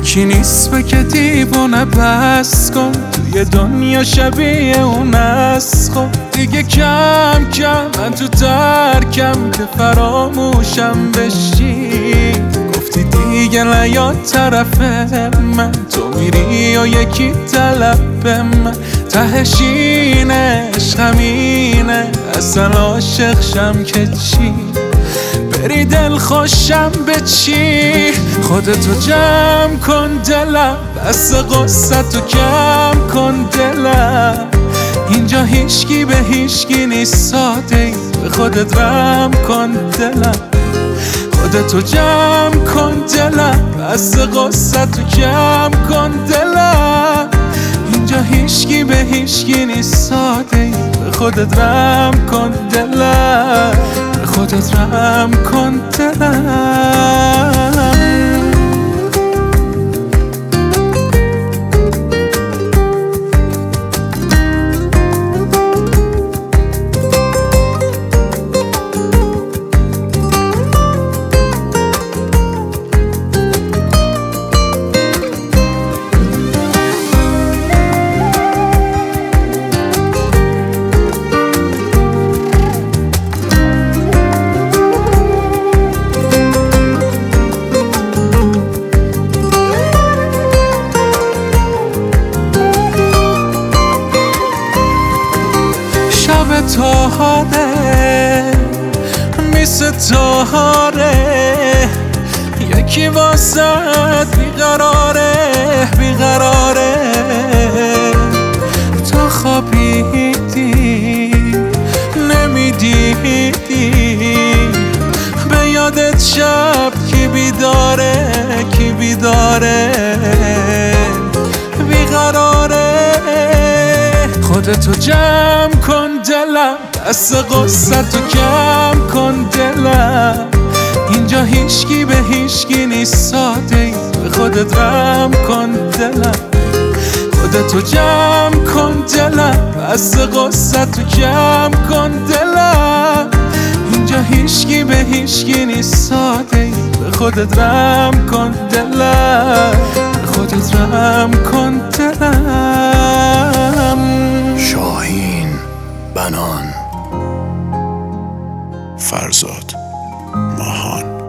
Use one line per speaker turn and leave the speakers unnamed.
یکی نیست به که دیوونه بس کن، توی دنیا شبیه اون است. خب دیگه کم کم من تو ترکم که فراموشم بشی. گفتی دیگه نیاد طرف من، تو میری و یکی طلب من. تهش اینه عشقمینه، اصلا عاشق شم که چی؟ بری دل خوشم به چی؟ خودتو جمع کن دلم، بس غصتو کم کن دلم. اینجا هیچکی به هیچکی نیست ساده ای، به خودت رحم کن دلم. خودتو جمع کن دلم، بس غصتو کم کن دلم. اینجا هیچکی به هیچکی نیست ساده ای، به خودت رحم کن دلم. به خودت رحم کن دلم. تاهاره میسه تاهاره، یکی واسد بیقراره بیقراره. تا خوابیدی نمیدیدی، به یادت شب کی بیداره کی بیداره بیقراره. خودتو جمع کن دلم، دست غصتو کم کن دلم. اینجا هیچکی به هیچکی نیست ساده ای، به خودت رحم کن دلم. خودتو جمع کن دلم، دست غصتو کم کن دلم. اینجا هیچکی به هیچکی نیست ساده ای، به خودت رحم کن دلم. به خودت رحم کن دلم.
شاهین بنان، فرزاد ماهان.